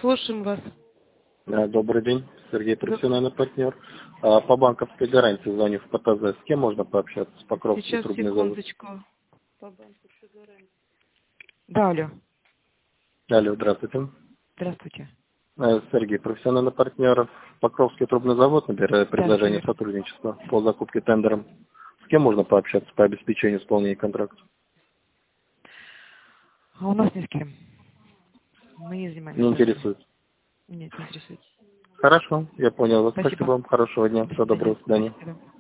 слушаем вас. Добрый день, Сергей, профессиональный партнер. По банковской гарантии звоню в ПТЗ. С кем можно пообщаться? С Покровский Сейчас, трубный завод. секундочку. По банковской гарантии. Да, алло. Алло, здравствуйте. Здравствуйте. Сергей, профессиональный партнер. Покровский трубный завод, набирает предложение верно. сотрудничества по закупке тендером. С кем можно пообщаться по обеспечению исполнения контракта? А у нас ни с кем. Мы не занимаемся. Не интересует. Нет, не интересует. Хорошо, я понял вас. Спасибо. Спасибо вам, хорошего дня. До Всего доброго, свидания. до свидания. Спасибо.